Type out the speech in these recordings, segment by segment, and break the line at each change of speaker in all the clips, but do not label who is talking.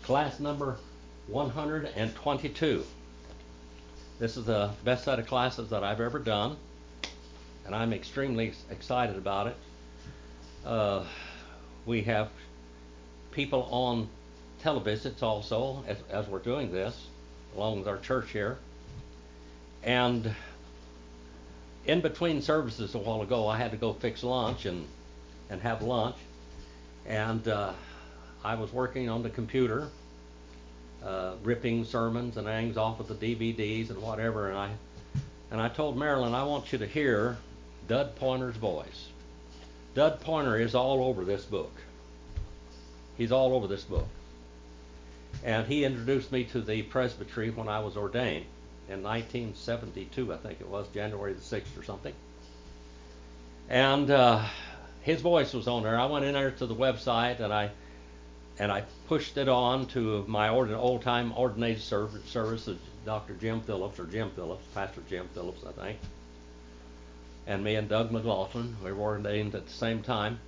class number 122. This is the best set of classes that I've ever done, and I'm extremely excited about it. We have people on televisits also as we're doing this, along with our church here. And in between services a while ago, I had to go fix lunch and have lunch. And I was working on the computer, ripping sermons and things off of the DVDs and whatever. And I told Marilyn, I want you to hear Dud Pointer's voice. Dud Pointer is all over this book. He's all over this book. And he introduced me to the presbytery when I was ordained in 1972, I think it was, January the 6th or something. And his voice was on there. I went in there to the website and I pushed it on to my old-time ordination service of Dr. Jim Phillips, Pastor Jim Phillips, I think. And me and Doug McLaughlin, we were ordained at the same time.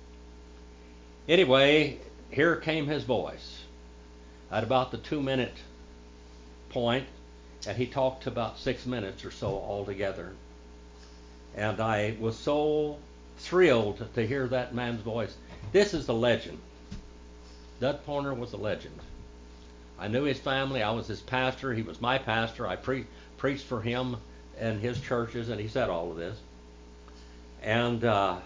Anyway, here came his voice at about the 2-minute point, and he talked about 6 minutes or so altogether. And I was so thrilled to hear that man's voice. This is a legend. Dud Pointer was a legend. I knew his family. I was his pastor. He was my pastor. I preached for him and his churches, and he said all of this. And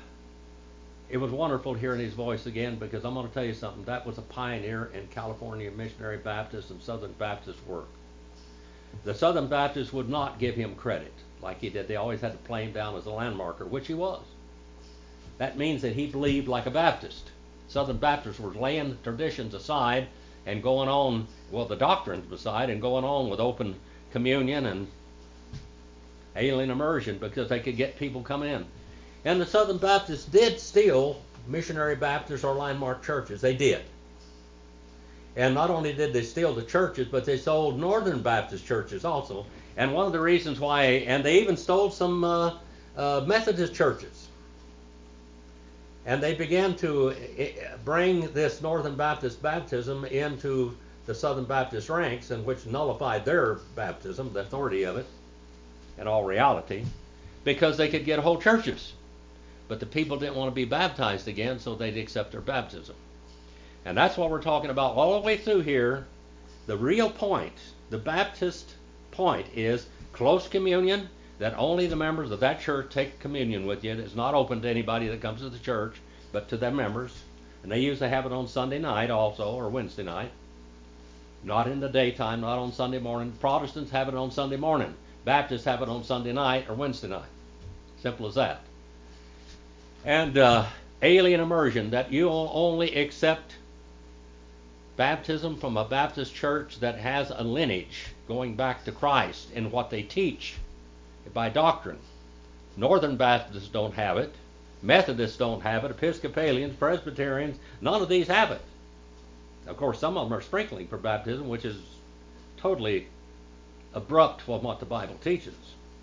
it was wonderful hearing his voice again, because I'm going to tell you something. That was a pioneer in California missionary Baptist and Southern Baptist work. The Southern Baptists would not give him credit like he did. They always had to play him down as a landmarker, which he was. That means that he believed like a Baptist. Southern Baptists were laying traditions aside and going on, well, the doctrines aside, and going on with open communion and alien immersion because they could get people come in. And the Southern Baptists did steal missionary Baptist or landmark churches. They did. And not only did they steal the churches, but they sold Northern Baptist churches also. And one of the reasons why, and they even stole some Methodist churches. And they began to bring this Northern Baptist baptism into the Southern Baptist ranks, and which nullified their baptism, the authority of it, in all reality, because they could get whole churches. But the people didn't want to be baptized again, so they'd accept their baptism. And that's what we're talking about all the way through here. The real point, the Baptist point, is close communion, that only the members of that church take communion with you. It's not open to anybody that comes to the church, but to their members. And they usually have it on Sunday night also, or Wednesday night. Not in the daytime, not on Sunday morning. Protestants have it on Sunday morning. Baptists have it on Sunday night or Wednesday night. Simple as that. And alien immersion, that you only accept baptism from a Baptist church that has a lineage going back to Christ in what they teach by doctrine. Northern Baptists don't have it. Methodists don't have it. Episcopalians, Presbyterians, none of these have it. Of course, some of them are sprinkling for baptism, which is totally abrupt from what the Bible teaches.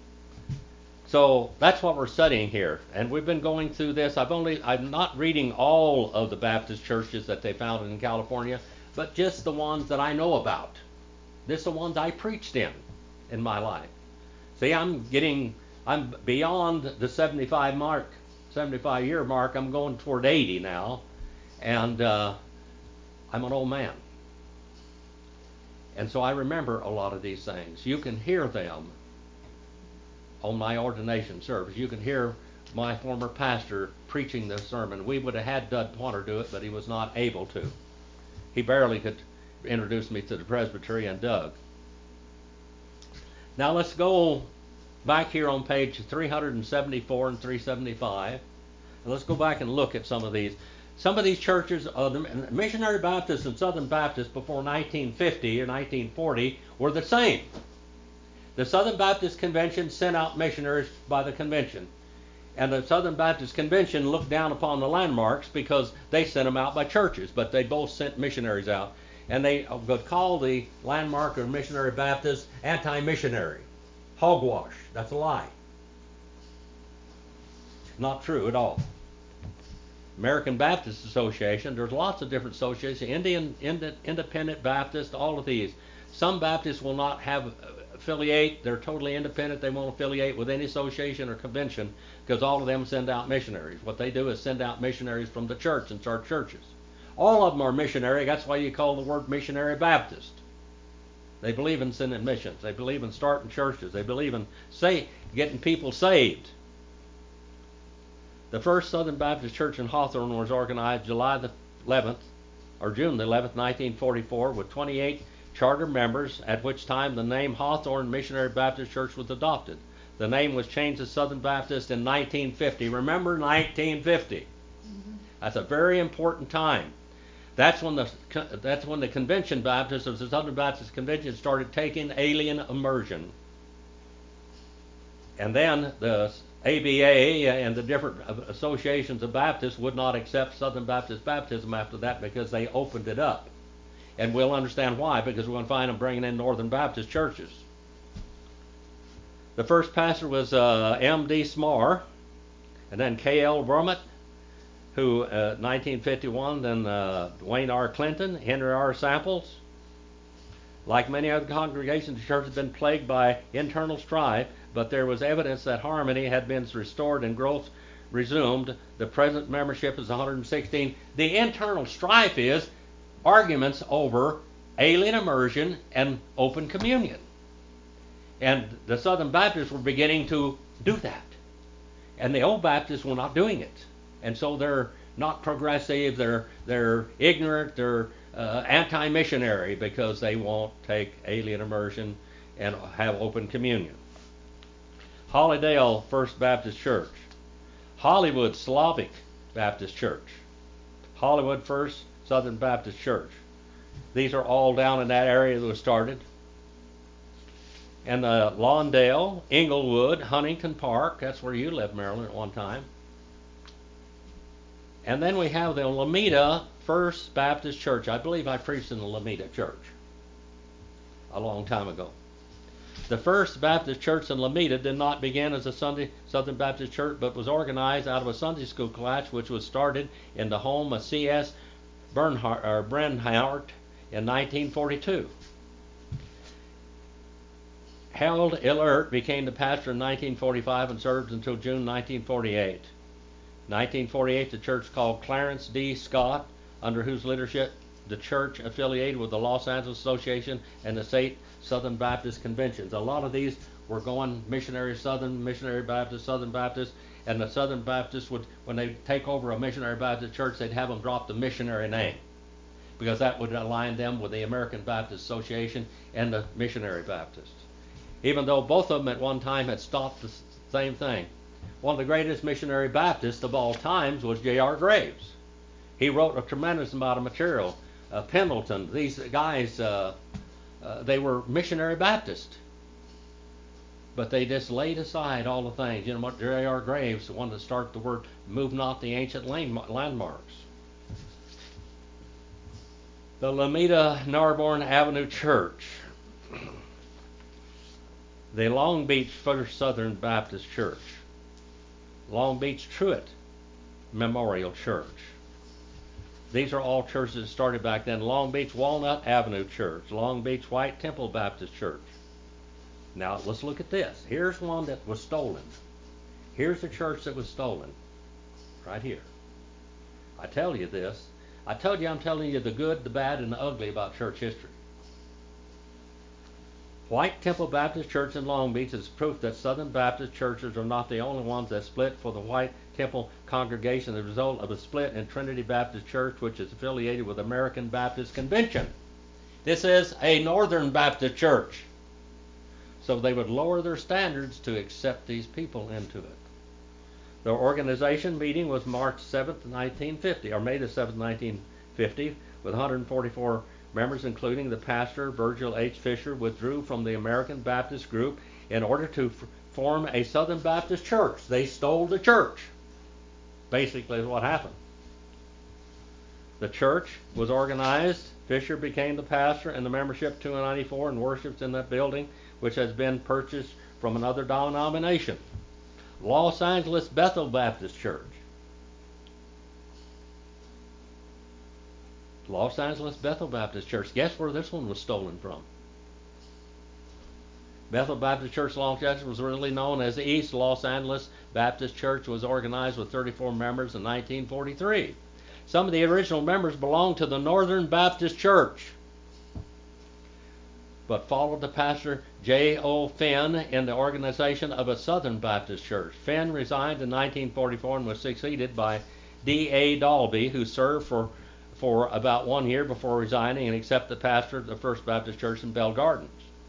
So that's what we're studying here. And we've been going through this. I'm not reading all of the Baptist churches that they founded in California, but just the ones that I know about. This is the ones I preached in my life. See, I'm beyond the 75-year mark. I'm going toward 80 now, and I'm an old man. And so I remember a lot of these things. You can hear them on my ordination service. You can hear my former pastor preaching this sermon. We would have had Dud Pointer do it, but he was not able to. He barely could introduce me to the presbytery and Doug. Now let's go back here on page 374 and 375. And let's go back and look at some of these. Some of these churches, the Missionary Baptists and Southern Baptists before 1950 or 1940 were the same. The Southern Baptist Convention sent out missionaries by the convention. And the Southern Baptist Convention looked down upon the landmarks because they sent them out by churches, but they both sent missionaries out. And they would call the landmark or missionary Baptist anti-missionary. Hogwash. That's a lie. Not true at all. American Baptist Association. There's lots of different associations, Independent Baptist, all of these. Some Baptists will not have affiliate. They're totally independent. They won't affiliate with any association or convention because all of them send out missionaries. What they do is send out missionaries from the church and start churches. All of them are missionary. That's why you call the word missionary Baptist. They believe in sending missions. They believe in starting churches. They believe in getting people saved. The first Southern Baptist Church in Hawthorne was organized July the 11th, or June the 11th, 1944, with 28 charter members, at which time the name Hawthorne Missionary Baptist Church was adopted. The name was changed to Southern Baptist in 1950. Remember 1950. That's a very important time. That's when the Convention Baptists of the Southern Baptist Convention started taking alien immersion. And then the ABA and the different associations of Baptists would not accept Southern Baptist baptism after that because they opened it up. And we'll understand why, because we're going to find them bringing in Northern Baptist churches. The first pastor was M.D. Smarr, and then K.L. Brumett, who 1951, then Wayne R. Clinton, Henry R. Samples. Like many other congregations, the church has been plagued by internal strife, but there was evidence that harmony had been restored and growth resumed. The present membership is 116. The internal strife is arguments over alien immersion and open communion. And the Southern Baptists were beginning to do that. And the old Baptists were not doing it. And so they're not progressive, they're ignorant, they're anti-missionary because they won't take alien immersion and have open communion. Hollydale First Baptist Church. Hollywood Slavic Baptist Church. Hollywood First Southern Baptist Church. These are all down in that area that was started. And Lawndale, Inglewood, Huntington Park, that's where you lived, Maryland, at one time. And then we have the Lomita First Baptist Church. I believe I preached in the Lomita Church a long time ago. The First Baptist Church in Lomita did not begin as a Southern Baptist Church, but was organized out of a Sunday school class which was started in the home of C.S. Brenhart in 1942. Harold Illert became the pastor in 1945 and served until June 1948. 1948, the church called Clarence D. Scott, under whose leadership the church affiliated with the Los Angeles Association and the State Southern Baptist Conventions. A lot of these were going missionary Southern, missionary Baptist, Southern Baptist, and the Southern Baptists would, when they take over a missionary Baptist church, they'd have them drop the missionary name because that would align them with the American Baptist Association and the Missionary Baptists. Even though both of them at one time had stopped the same thing. One of the greatest missionary Baptists of all times was J.R. Graves. He wrote a tremendous amount of material. Pendleton, these guys, they were missionary Baptists. But they just laid aside all the things. You know what? J.R. Graves wanted to start the word, move not the ancient landmarks. The Lomita Narbonne Avenue Church. The Long Beach First Southern Baptist Church. Long Beach Truett Memorial Church. These are all churches that started back then. Long Beach Walnut Avenue Church. Long Beach White Temple Baptist Church. Now let's look at this. Here's one that was stolen. Here's the church that was stolen. Right here. I tell you this. I told you I'm telling you the good, the bad, and the ugly about church history. White Temple Baptist Church in Long Beach is proof that Southern Baptist churches are not the only ones that split for the White Temple congregation as a result of a split in Trinity Baptist Church, which is affiliated with American Baptist Convention. This is a Northern Baptist church. So they would lower their standards to accept these people into it. Their organization meeting was March 7th, 1950, or May the 7th, 1950, with 144 members, including the pastor, Virgil H. Fisher, withdrew from the American Baptist group in order to form a Southern Baptist church. They stole the church, basically is what happened. The church was organized. Fisher became the pastor and the membership 294 and worships in that building, which has been purchased from another denomination. Los Angeles Bethel Baptist Church. Los Angeles Bethel Baptist Church. Guess where this one was stolen from? Bethel Baptist Church, Los Angeles was originally known as East Los Angeles Baptist Church, was organized with 34 members in 1943. Some of the original members belonged to the Northern Baptist Church, but followed the pastor J.O. Finn in the organization of a Southern Baptist Church. Finn resigned in 1944 and was succeeded by D.A. Dalby, who served for about 1 year before resigning and accepted the pastor of the First Baptist Church in Bell Gardens.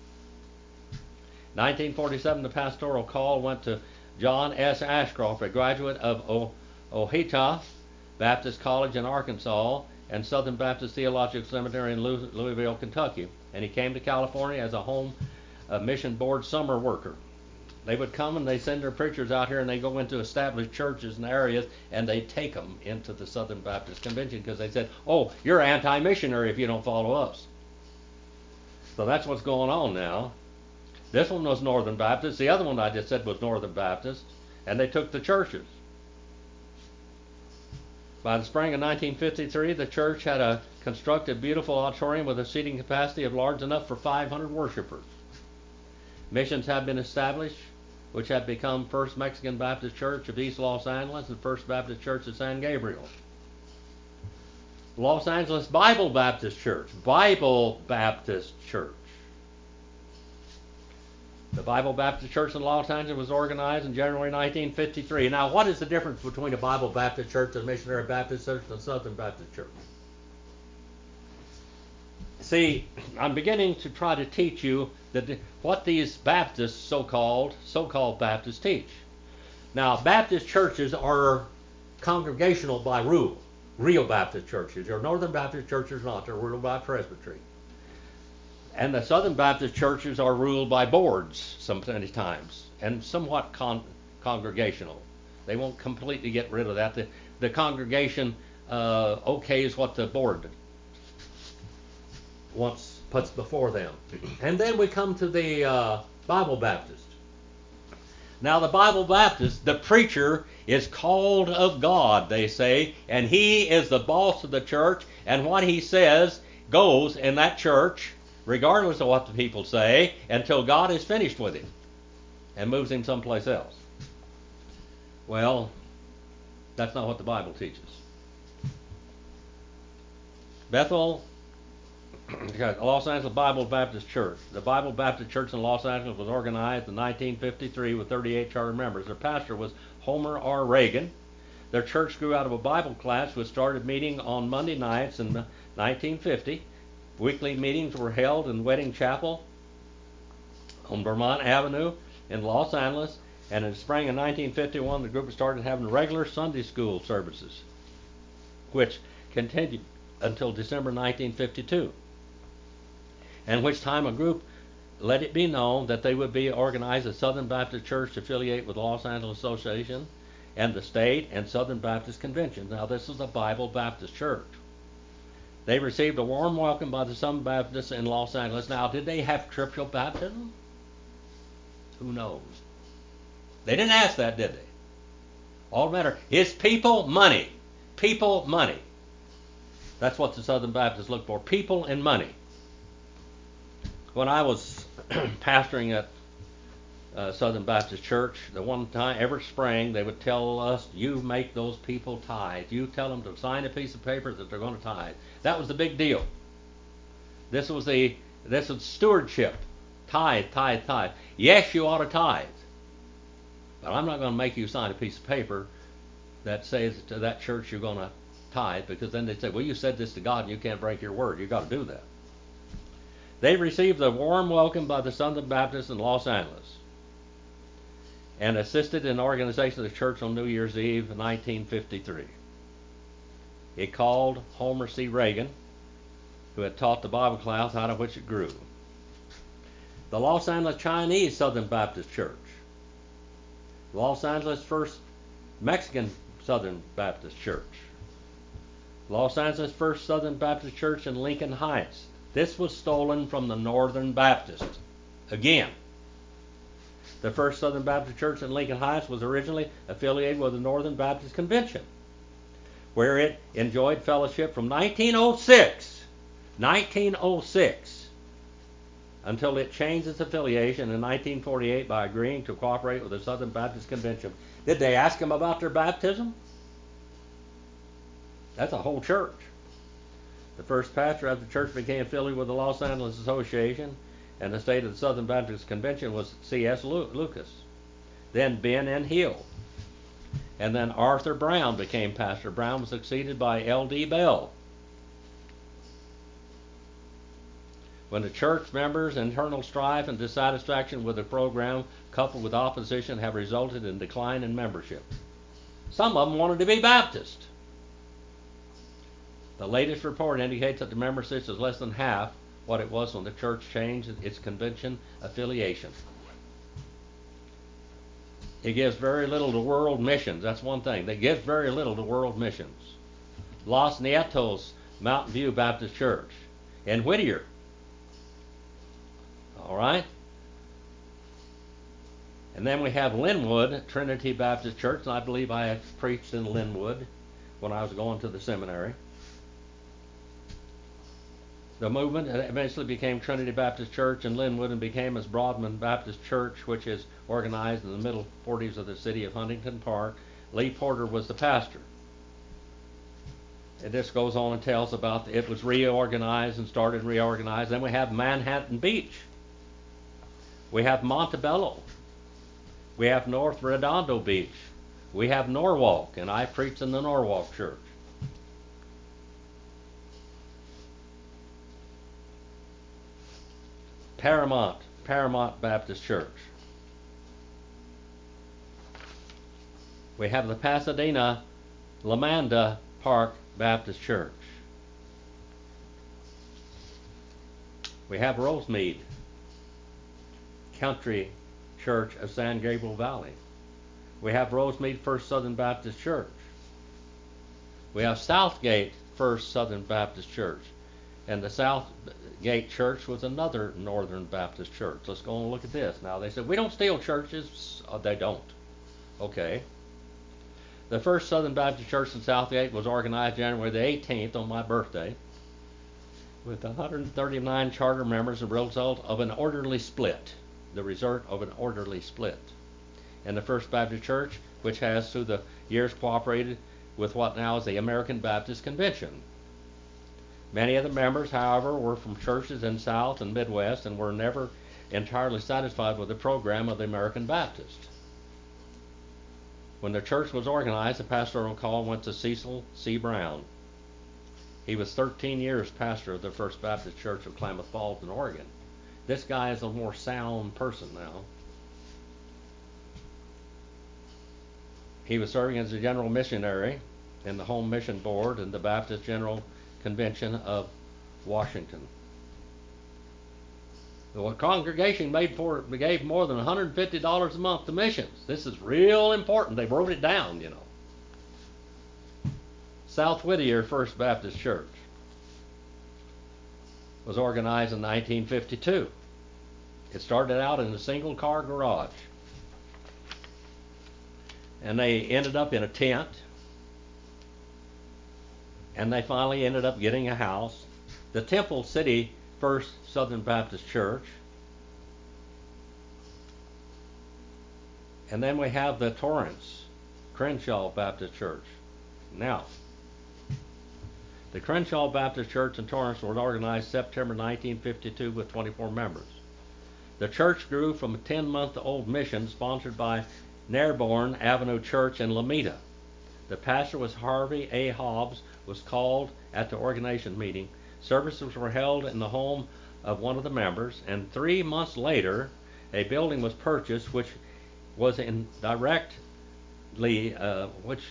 1947, the pastoral call went to John S. Ashcroft, a graduate of Ouachita Baptist College in Arkansas and Southern Baptist Theological Seminary in Louisville, Kentucky. And he came to California as a home mission board summer worker. They would come and they send their preachers out here and they go into established churches and areas and they take them into the Southern Baptist Convention because they said, oh, you're anti-missionary if you don't follow us. So that's what's going on now. This one was Northern Baptist. The other one I just said was Northern Baptist. And they took the churches. By the spring of 1953, the church had a constructed beautiful auditorium with a seating capacity of large enough for 500 worshipers. Missions have been established, which have become First Mexican Baptist Church of East Los Angeles and First Baptist Church of San Gabriel. Los Angeles Bible Baptist Church. Bible Baptist Church. The Bible Baptist Church in Los Angeles was organized in January 1953. Now, what is the difference between a Bible Baptist Church, a Missionary Baptist Church, and a Southern Baptist Church? See, I'm beginning to try to teach you what these Baptists, so-called Baptists, teach. Now, Baptist churches are congregational by rule. Real Baptist churches. Your Northern Baptist churches are not. They're ruled by presbytery. And the Southern Baptist churches are ruled by boards sometimes, and somewhat congregational. They won't completely get rid of that. The congregation okays what the board puts before them. And then we come to the Bible Baptist. Now the Bible Baptist, the preacher is called of God, they say, and he is the boss of the church, and what he says goes in that church, regardless of what the people say, until God is finished with him and moves him someplace else. Well, that's not what the Bible teaches. Bethel, Los Angeles Bible Baptist Church. The Bible Baptist Church in Los Angeles was organized in 1953 with 38 charter members. Their pastor was Homer R. Reagan. Their church grew out of a Bible class which started meeting on Monday nights in 1950. Weekly meetings were held in Wedding Chapel on Vermont Avenue in Los Angeles, and in the spring of 1951 the group started having regular Sunday school services, which continued until December 1952, in which time a group let it be known that they would be organized as Southern Baptist Church to affiliate with the Los Angeles Association and the State and Southern Baptist Convention. Now this is a Bible Baptist Church. They received a warm welcome by the Southern Baptists in Los Angeles. Now, did they have tribal baptism? Who knows? They didn't ask that, did they? All that matter is people, money. People, money. That's what the Southern Baptists look for, people and money. When I was pastoring at Southern Baptist Church, the one time every spring they would tell us, you make those people tithe. You tell them to sign a piece of paper that they're going to tithe. That was the big deal. This was stewardship. Tithe. Yes, you ought to tithe. But I'm not going to make you sign a piece of paper that says to that church you're going to tithe, because then they'd say, well, you said this to God and you can't break your word. You've got to do that. They received a warm welcome by the Southern Baptists in Los Angeles and assisted in the organization of the church on New Year's Eve in 1953. It called Homer C. Reagan, who had taught the Bible class out of which it grew. The Los Angeles Chinese Southern Baptist Church. Los Angeles First Mexican Southern Baptist Church. Los Angeles First Southern Baptist Church in Lincoln Heights. This was stolen from the Northern Baptist. Again, the First Southern Baptist Church in Lincoln Heights was originally affiliated with the Northern Baptist Convention, where it enjoyed fellowship from 1906, until it changed its affiliation in 1948 by agreeing to cooperate with the Southern Baptist Convention. Did they ask them about their baptism? That's a whole church. The first pastor of the church became affiliated with the Los Angeles Association, and the state of the Southern Baptist Convention was C.S. Lucas. Then Ben N. Hill. And then Arthur Brown became pastor. Brown was succeeded by L.D. Bell. When the church members' internal strife and dissatisfaction with the program, coupled with opposition, have resulted in decline in membership. Some of them wanted to be Baptist. The latest report indicates that the membership is less than half what it was when the church changed its convention affiliation. It gives very little to world missions. That's one thing. They give very little to world missions. Los Nietos Mountain View Baptist Church in Whittier. All right? And then we have Linwood Trinity Baptist Church, and I believe I have preached in Linwood when I was going to the seminary. The movement eventually became Trinity Baptist Church in Linwood and became as Broadman Baptist Church, which is organized in the middle 40s of the city of Huntington Park. Lee Porter was the pastor. And this goes on and tells about it was reorganized and started reorganized. Then we have Manhattan Beach. We have Montebello. We have North Redondo Beach. We have Norwalk, and I preached in the Norwalk Church. Paramount Baptist Church. We have the Pasadena Lamanda Park Baptist Church. We have Rosemead Country Church of San Gabriel Valley. We have Rosemead First Southern Baptist Church. We have Southgate First Southern Baptist Church. And the Southgate Church was another Northern Baptist church. Let's go and look at this. Now, they said, we don't steal churches. They don't. Okay. The First Southern Baptist Church in Southgate was organized January the 18th on my birthday with 139 charter members, a result of an orderly split. The result of an orderly split. And the First Baptist Church, which has through the years cooperated with what now is the American Baptist Convention. Many of the members, however, were from churches in South and Midwest and were never entirely satisfied with the program of the American Baptist. When the church was organized, the pastoral call went to Cecil C. Brown. He was 13 years pastor of the First Baptist Church of Klamath Falls in Oregon. This guy is a more sound person now. He was serving as a general missionary in the Home Mission Board and the Baptist General Convention of Washington. The congregation gave more than $150 a month to missions. This is real important. They wrote it down, you know. South Whittier First Baptist Church was organized in 1952. It started out in a single-car garage. And they ended up in a tent. And they finally ended up getting a house. The Temple City First Southern Baptist Church. And then we have the Torrance Crenshaw Baptist Church. Now, the Crenshaw Baptist Church in Torrance was organized September 1952 with 24 members. The church grew from a 10-month-old mission sponsored by Nairborn Avenue Church in Lomita. The pastor was Harvey A. Hobbs, was called at the organization meeting. Services were held in the home of one of the members, and 3 months later, a building was purchased which was in a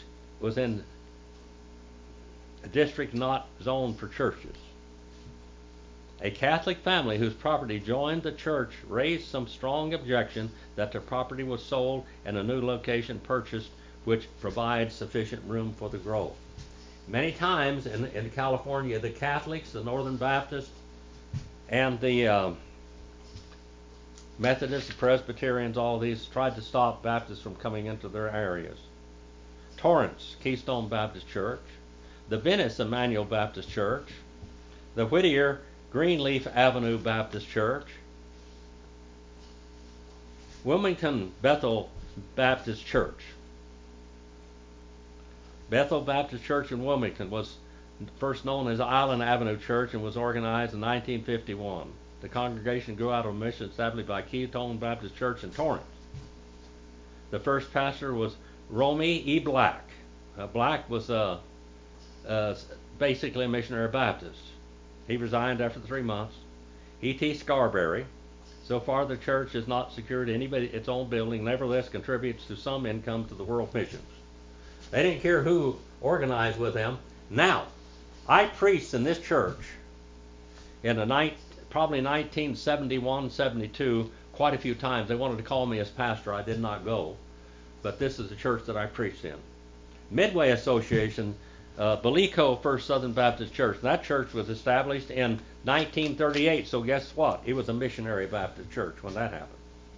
district not zoned for churches. A Catholic family whose property joined the church raised some strong objection that the property was sold and a new location purchased which provides sufficient room for the growth. Many times in California, the Catholics, the Northern Baptists, and the Methodists, the Presbyterians, all of these tried to stop Baptists from coming into their areas. Torrance, Keystone Baptist Church. the Venice Emmanuel Baptist Church, the Whittier Greenleaf Avenue Baptist Church, Wilmington Bethel Baptist Church. Bethel Baptist Church in Wilmington was first known as Island Avenue Church and was organized in 1951. The congregation grew out of a mission established by Keystone Baptist Church in Torrance. The first pastor was Romy E. Black. Black was basically a missionary Baptist. He resigned after 3 months. E.T. Scarberry. So far, the church has not secured its own building, nevertheless contributes to some income to the world missions. They didn't care who organized with them. Now, I preached in this church in probably 1971, 72, quite a few times. They wanted to call me as pastor. I did not go. But this is the church that I preached in. Midway Association, Belico First Southern Baptist Church. That church was established in 1938, so guess what? It was a missionary Baptist church when that happened.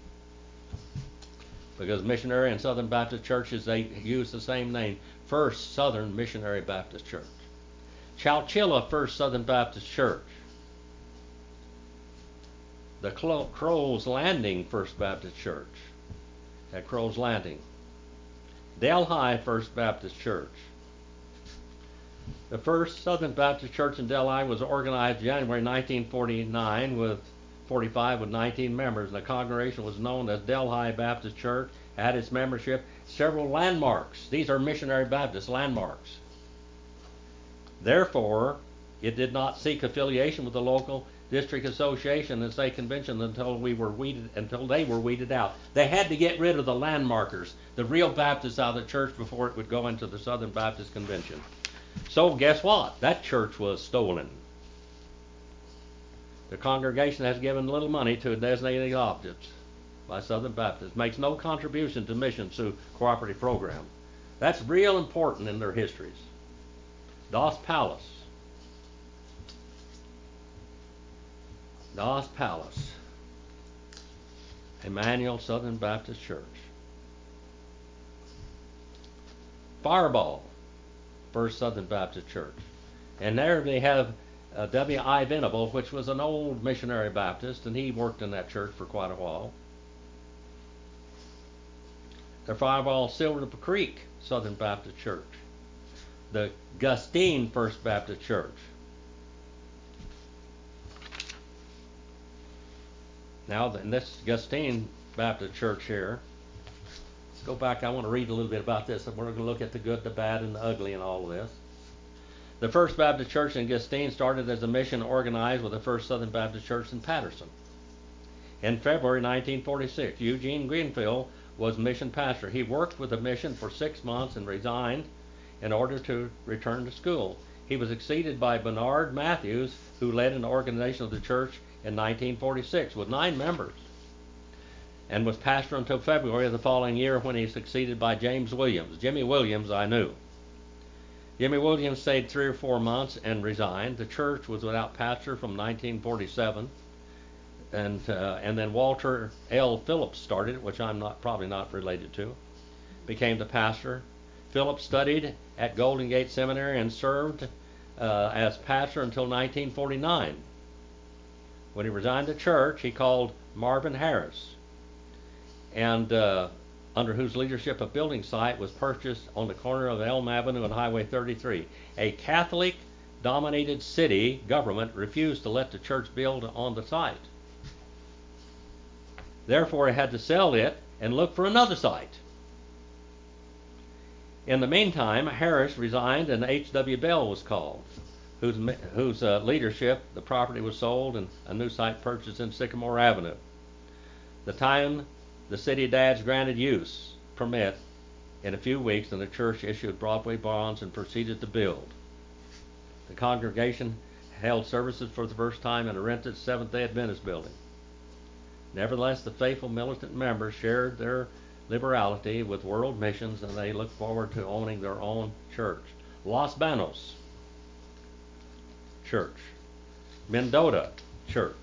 Because missionary and Southern Baptist churches, they use the same name, First Southern Missionary Baptist Church. Chowchilla First Southern Baptist Church. The Crow's Landing First Baptist Church at Crow's Landing. Delhi First Baptist Church. The First Southern Baptist Church in Delhi was organized January 1945 with 19 members, and the congregation was known as Delhi Baptist Church. Had its membership several landmarks. These are missionary Baptist landmarks. Therefore, it did not seek affiliation with the local district association and state convention until they were weeded out. They had to get rid of the landmarkers, the real Baptists, out of the church before it would go into the Southern Baptist Convention. So guess what? That church was stolen. The congregation has given little money to designated objects by Southern Baptists. Makes no contribution to missions through cooperative program. That's real important in their histories. Dos Palace. Dos Palace. Emmanuel Southern Baptist Church. Fireball. First Southern Baptist Church. And there they have W.I. Venable, which was an old missionary Baptist, and he worked in that church for quite a while. The Fireball Silver Creek Southern Baptist Church. The Gustine First Baptist Church. Now, in this Gustine Baptist Church here, let's go back. I want to read a little bit about this. We're going to look at the good, the bad, and the ugly in all of this. The First Baptist Church in Gustine started as a mission organized with the First Southern Baptist Church in Patterson. In February 1946, Eugene Greenfield was mission pastor. He worked with the mission for 6 months and resigned in order to return to school. He was succeeded by Bernard Matthews, who led an organization of the church in 1946 with 9 members, and was pastor until February of the following year, when he was succeeded by James Williams. Jimmy Williams I knew. Jimmy Williams stayed 3 or 4 months and resigned. The church was without pastor from 1947, and then Walter L. Phillips started it, which I'm probably not related to. Became the pastor. Phillips studied at Golden Gate Seminary and served as pastor until 1949. When he resigned the church, he called Marvin Harris, and under whose leadership a building site was purchased on the corner of Elm Avenue and Highway 33. A Catholic-dominated city government refused to let the church build on the site. Therefore, he had to sell it and look for another site. In the meantime, Harris resigned and H.W. Bell was called, whose leadership the property was sold and a new site purchased in Sycamore Avenue. The city dads granted use permit in a few weeks, and the church issued Broadway bonds and proceeded to build. The congregation held services for the first time in a rented Seventh-day Adventist building. Nevertheless, the faithful militant members shared their liberality with world missions, and they look forward to owning their own church. Los Banos Church. Mendota Church.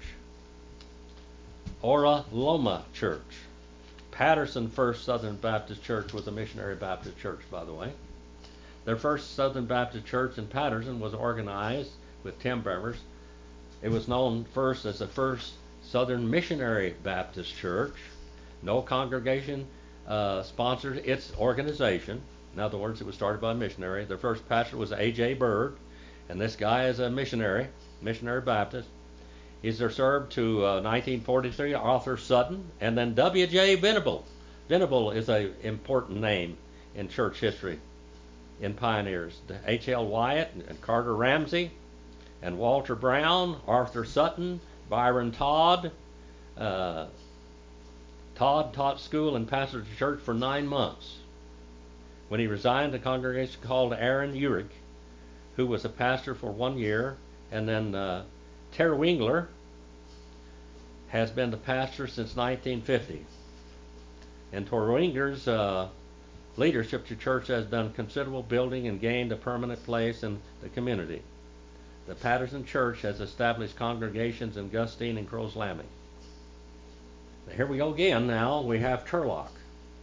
Ora Loma Church. Patterson First Southern Baptist Church was a missionary Baptist church, by the way. Their first Southern Baptist church in Patterson was organized with 10 members. It was known first as the First Southern Missionary Baptist Church. No congregation sponsored its organization. In other words, it was started by a missionary. Their first pastor was A.J. Bird, and this guy is a missionary Baptist. He's served to 1943 Arthur Sutton, and then W.J. Venable. Venable is an important name in church history in pioneers. H.L. Wyatt and Carter Ramsey and Walter Brown, Arthur Sutton, Byron Todd. Todd taught school and pastored the church for 9 months. When he resigned, the congregation called Aaron Urich, who was a pastor for 1 year, and then Terry Wingler has been the pastor since 1950. And Terry Wingler's leadership to church has done considerable building and gained a permanent place in the community. The Patterson Church has established congregations in Gustine and Crows Landing. Here we go again now. We have Turlock.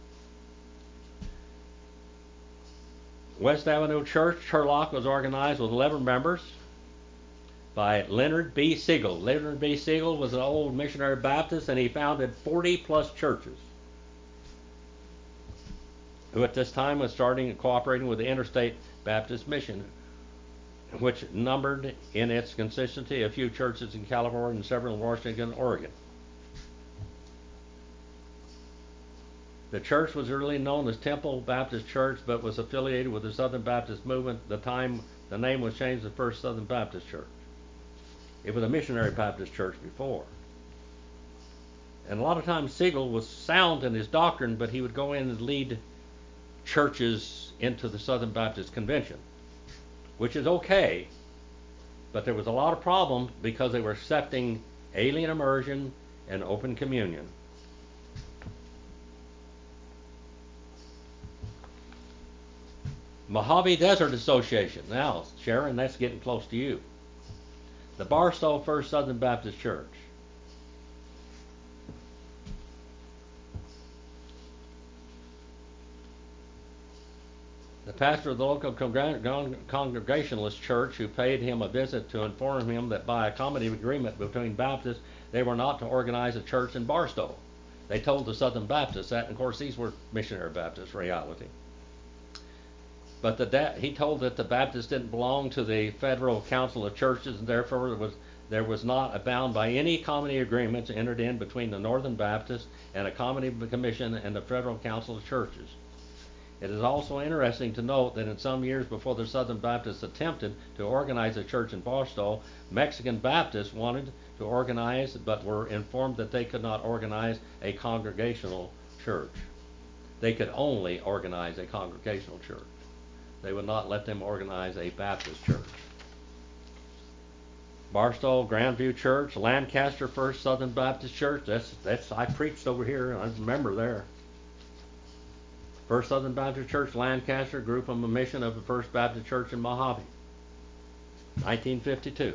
West Avenue Church, Turlock, was organized with 11 members by Leonard B. Siegel. Leonard B. Siegel was an old missionary Baptist, and he founded 40 plus churches, who at this time was starting and cooperating with the Interstate Baptist Mission, which numbered in its consistency a few churches in California and several in Washington and Oregon. The church was originally known as Temple Baptist Church, but was affiliated with the Southern Baptist Movement. The name was changed to First Southern Baptist Church. It was a missionary Baptist church before. And a lot of times Siegel was sound in his doctrine, but he would go in and lead churches into the Southern Baptist Convention, which is okay, but there was a lot of problems because they were accepting alien immersion and open communion. Mojave Desert Association. Now, Sharon, that's getting close to you. The Barstow First Southern Baptist Church. The pastor of the local Congregationalist church, who paid him a visit to inform him that by accommodative agreement between Baptists, they were not to organize a church in Barstow. They told the Southern Baptists that, and of course these were missionary Baptist reality. But he told that the Baptists didn't belong to the Federal Council of Churches, and therefore there was not bound by any accommodative agreements entered in between the Northern Baptists and Accommodative Commission and the Federal Council of Churches. It is also interesting to note that in some years before the Southern Baptists attempted to organize a church in Barstow, Mexican Baptists wanted to organize but were informed that they could not organize a congregational church. They could only organize a congregational church. They would not let them organize a Baptist church. Barstow Grandview Church, Lancaster First Southern Baptist Church. That's I preached over here. I remember there. First Southern Baptist Church, Lancaster, grew from a mission of the First Baptist Church in Mojave, 1952.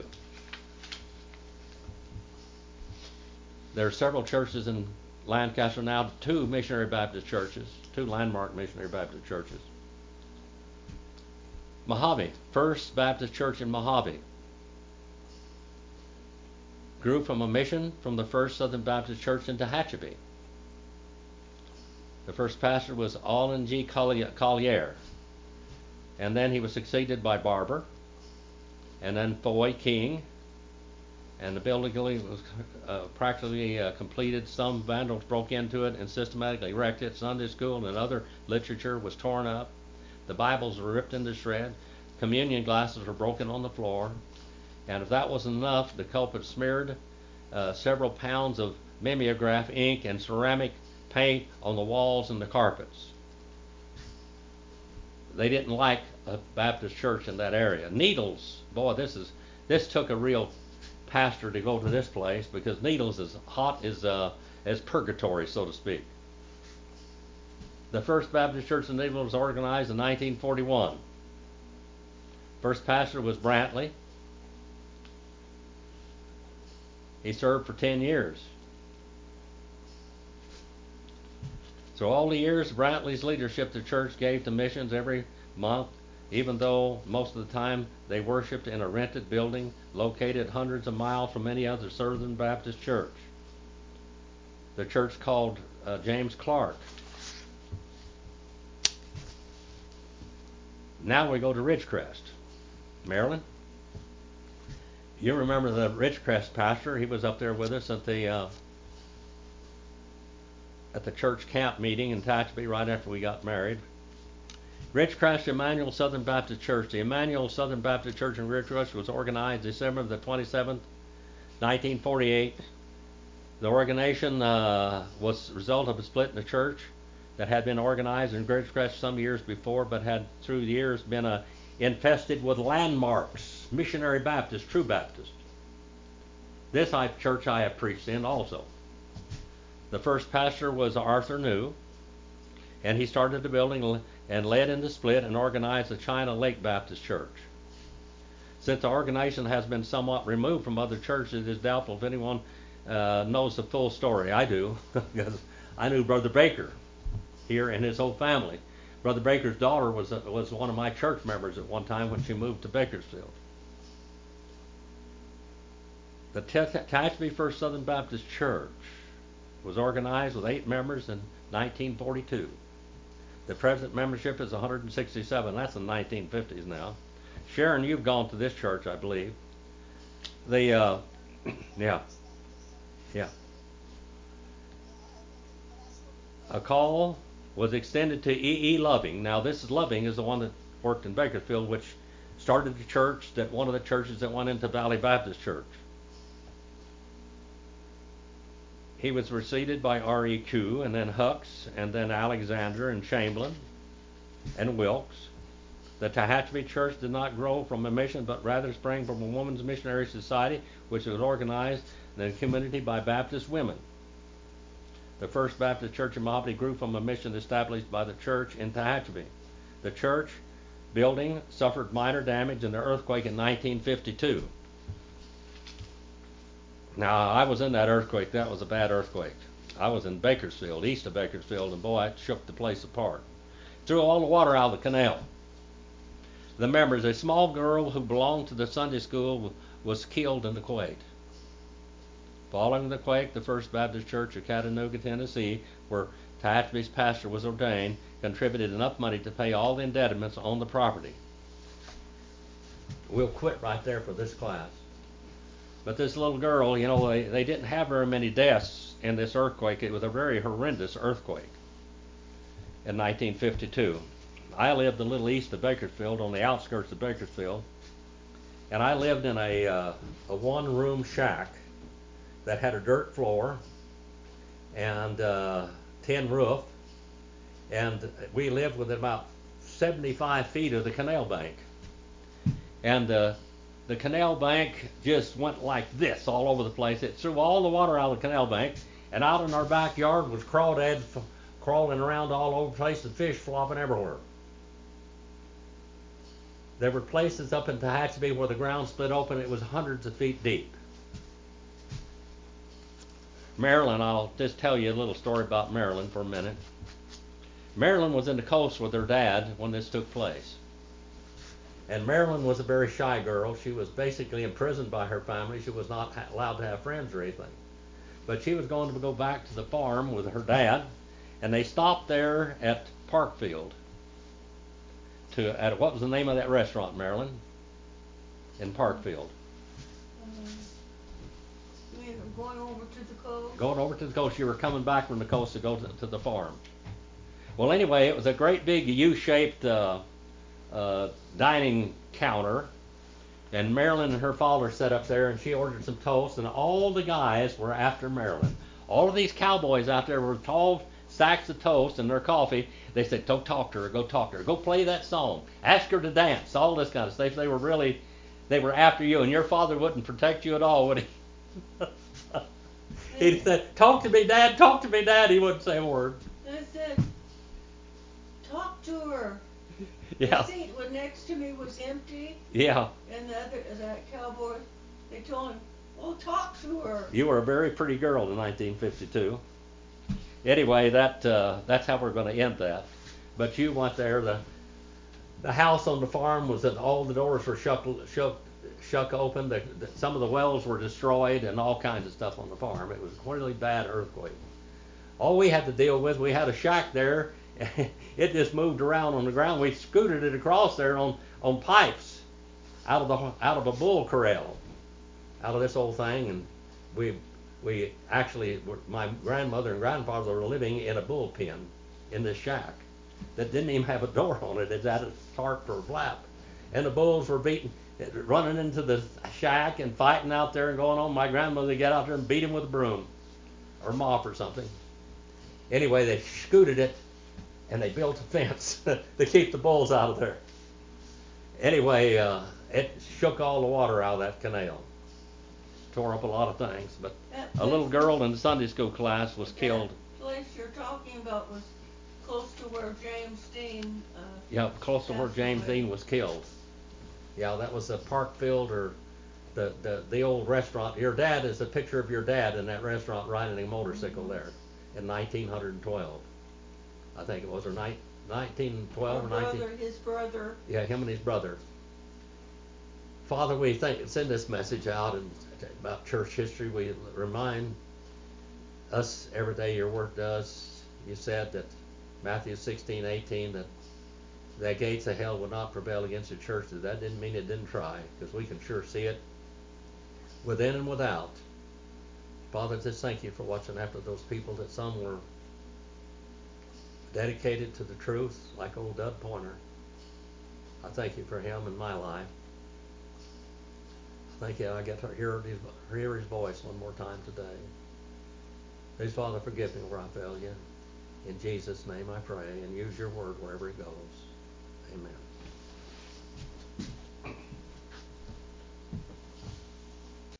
There are several churches in Lancaster now, 2 missionary Baptist churches, 2 landmark missionary Baptist churches. Mojave, First Baptist Church in Mojave, grew from a mission from the First Southern Baptist Church in Tehachapi. The first pastor was Allen G. Collier, and then he was succeeded by Barber, and then Foy King, and the building was practically completed. Some vandals broke into it and systematically wrecked it. Sunday school and other literature was torn up. The Bibles were ripped into shreds. Communion glasses were broken on the floor. And if that wasn't enough, the culprit smeared several pounds of mimeograph ink and ceramic paint on the walls and the carpets. They didn't like a Baptist church in that area. Needles, boy, this took a real pastor to go to this place, because Needles is hot as purgatory, so to speak. The First Baptist Church in Needles was organized in 1941. First pastor was Brantley. He served for 10 years. So all the years of Brantley's leadership, the church gave to missions every month. even though most of the time they worshiped in a rented building located hundreds of miles from any other Southern Baptist church. The church called James Clark. Now we go to Ridgecrest, Maryland. You remember the Ridgecrest pastor? He was up there with us at the church camp meeting in Tehachapi right after we got married. Ridgecrest Emmanuel Southern Baptist Church. The Emmanuel Southern Baptist Church in Ridgecrest was organized December the 27th, 1948. The organization was the result of a split in the church that had been organized in Ridgecrest some years before, but had through the years been infested with landmarks. Missionary Baptist, True Baptist. This church I have preached in also. The first pastor was Arthur New, and he started the building and led in the split and organized the China Lake Baptist Church. Since the organization has been somewhat removed from other churches, it is doubtful if anyone knows the full story. I do, because I knew Brother Baker here and his whole family. Brother Baker's daughter was one of my church members at one time when she moved to Bakersfield. The Tehachapi First Southern Baptist Church was organized with 8 members in 1942. The present membership is 167. That's in the 1950s now. Sharon, you've gone to this church, I believe. Yeah. A call was extended to E.E. Loving. Now, this is Loving is the one that worked in Bakersfield, which started the church, that one of the churches that went into Valley Baptist Church. He was preceded by R.E. Q, and then Hux, and then Alexander, and Chamberlain, and Wilkes. The Tehachapi Church did not grow from a mission, but rather sprang from a women's missionary society, which was organized in the community by Baptist women. The First Baptist Church in Mahogany grew from a mission established by the church in Tehachapi. The church building suffered minor damage in the earthquake in 1952. Now, I was in that earthquake. That was a bad earthquake. I was in Bakersfield, east of Bakersfield, and boy, it shook the place apart. Threw all the water out of the canal. The members, a small girl who belonged to the Sunday school, was killed in the quake. Following the quake, the First Baptist Church of Chattanooga, Tennessee, where Tehachapi's pastor was ordained, contributed enough money to pay all the indebtedness on the property. We'll quit right there for this class. But this little girl, you know, they didn't have very many deaths in this earthquake. It was a very horrendous earthquake in 1952. I lived a little east of Bakersfield, on the outskirts of Bakersfield, and I lived in a one-room shack that had a dirt floor and tin roof, and we lived within about 75 feet of the canal bank. And the canal bank just went like this all over the place. It threw all the water out of the canal bank, and out in our backyard was crawdads crawling around all over the place and fish flopping everywhere. There were places up in Tehachapi where the ground split open. It was hundreds of feet deep. Maryland, I'll just tell you a little story about Maryland for a minute. Maryland was in the coast with her dad when this took place. And Marilyn was a very shy girl. She was basically imprisoned by her family. She was not allowed to have friends or anything. But she was going to go back to the farm with her dad, and they stopped there at Parkfield. At what was the name of that restaurant, Marilyn? In Parkfield.
You mean going over to the coast?
Going over to the coast. You were coming back from the coast to go to the farm. Well, anyway, it was a great big U-shaped dining counter, and Marilyn and her father sat up there, and she ordered some toast, and all the guys were after Marilyn. All of these cowboys out there were tall sacks of toast and their coffee. They said, go talk to her, go talk to her, go play that song, ask her to dance, all this kind of stuff. They were after you, and your father wouldn't protect you at all, would he? He said, talk to me, Dad, talk to me, Dad. He wouldn't say a word.
I said, talk to her.
Yeah.
The seat next to me was empty.
Yeah.
And that cowboy, they told him, oh, talk to her.
You were a very pretty girl in 1952. Anyway, that's how we're going to end that. But you went there. The house on the farm was that all the doors were shuck open. Some of the wells were destroyed and all kinds of stuff on the farm. It was a really bad earthquake. All we had to deal with, we had a shack there. It just moved around on the ground. We scooted it across there on pipes out of a bull corral, out of this old thing, and we actually, my grandmother and grandfather were living in a bull pen in this shack that didn't even have a door on it. It had a tarp or a flap, and the bulls were running into the shack and fighting out there and going on. My grandmother would get out there and beat him with a broom or mop or something. Anyway, they scooted it and they built a fence to keep the bulls out of there. Anyway, it shook all the water out of that canal. Tore up a lot of things, but a little girl in the Sunday school class was killed.
The place you're talking about was close to where James Dean.
Yeah, close to where James Dean was killed. Yeah, that was a Parkfield or the old restaurant. Your dad is a picture of your dad in that restaurant riding a motorcycle there in 1912. I think it was, or 1912 or 19.
His brother.
Yeah, him and his brother. Father, we send this message out and about church history. We remind us every day your word does. You said that Matthew 16:18 that the gates of hell would not prevail against the church. That didn't mean it didn't try, because we can sure see it within and without. Father, just thank you for watching after those people, that some were dedicated to the truth, like old Doug Pointer. I thank you for him in my life. I thank you I get to hear his voice one more time today. Please, Father, forgive me where I fail you. In Jesus' name I pray, and use your word wherever it goes. Amen.